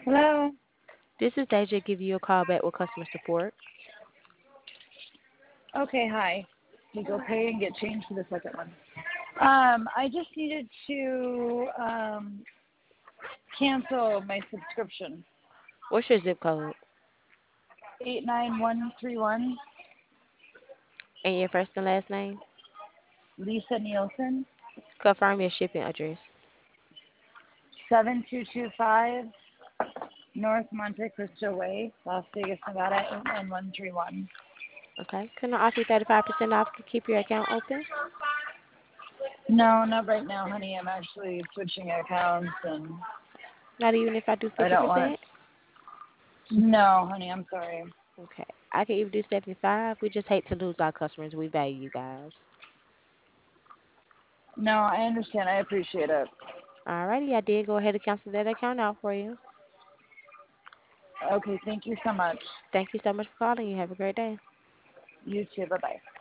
Hello. This is Deja giving you a call back with customer support. Okay, hi. We go pay and get change for the second one. I just needed to cancel my subscription. What's your zip code 89131 and your first and last name? Lisa Nielsen, Confirm your shipping address. 7225 North Monte Cristo Way, Las Vegas, Nevada 89131. Okay. Can I offer you 35% off to keep your account open? No, not right now, honey. I'm actually switching accounts and Not even if I do I don't want. 50%? No, honey, I'm sorry. Okay. I can even do 75. We just hate to lose our customers. We value you guys. No, I understand. I appreciate it. Alrighty, I did go ahead and cancel that account out for you. Okay, thank you so much. Thank you so much for calling. You have a great day. You too. Bye bye.